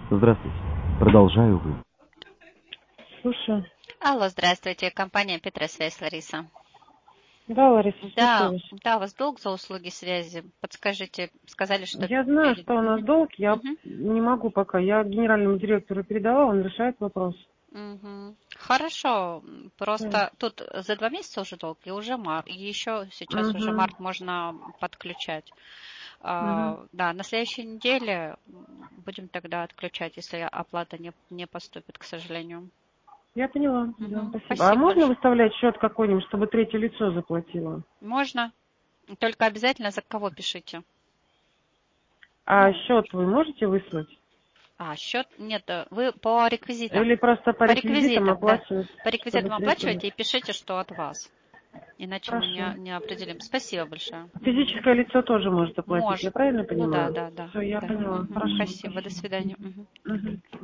Здравствуйте. Продолжаю вы. Слушаю. Алло, здравствуйте, компания Петросвязь, Лариса. Да, Лариса, слушаю Да, вас. да, у вас долг за услуги связи. Подскажите, сказали, что... Я знаю, что у нас долг, я Мгм. не могу пока. Я генеральному директору передала, он решает вопрос. Мгм. Хорошо, Да. просто тут за 2 месяца уже долг, и уже март, и еще сейчас уже Угу. март можно подключать. Угу. Да, на следующей неделе будем тогда отключать, если оплата не поступит, к сожалению. Я поняла. Да, Мгм. спасибо. А Спасибо можно большое. выставлять счет какой-нибудь, чтобы третье лицо заплатило? Можно, только обязательно за кого пишите. А Ну, счет вы можете выслать? счет нет, вы по реквизитам. Или просто по По реквизитам реквизитам, да. оплачивать, По чтобы реквизитам третье оплачивайте и лицо? пишите, что от вас. Иначе мы Хорошо. не определим. Спасибо большое. Мгм. Физическое лицо тоже может оплатить, я Может. правильно Ну да, понимаю? да, да. Все, я Да. поняла. Мгм. Хорошо, Спасибо. До спасибо. свидания. Мгм. Мгм.